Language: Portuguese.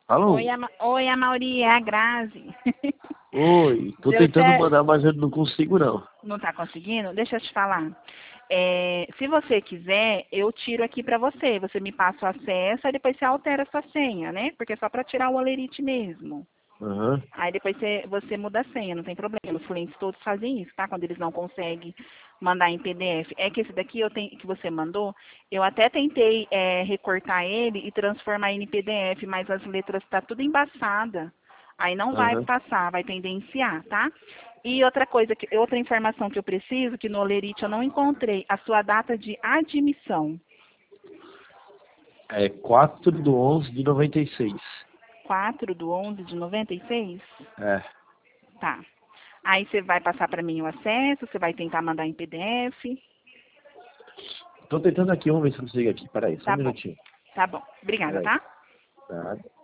Alô? Oi, Amauri, é a Grazi. Oi, tô Deu tentando certo? mandar, mas eu não consigo não. Não tá conseguindo? Deixa eu te falar. Se você quiser, eu tiro aqui pra você. Você me passa o acesso, aí depois você altera a sua senha, né? Porque é só pra tirar o Olerite mesmo. Aham. Aí depois você muda a senha, não tem problema. Os clientes todos fazem isso, tá? Quando eles não conseguem mandar em PDF. É que esse daqui que você mandou, eu até tentei recortar ele e transformar ele em PDF, mas as letras tá tudo embaçada. Aí não vai Aham. passar, vai tendenciar, tá? E outra coisa, outra informação que eu preciso, que no Olerite eu não encontrei, a sua data de admissão. É 4/11/96. 4/11/96. É. Tá. Aí você vai passar para mim o acesso, você vai tentar mandar em PDF. Tô tentando aqui, vamos ver se eu consigo aqui. Peraí, só um Tá bom. minutinho. Tá bom. Obrigada, Peraí. tá? Tá.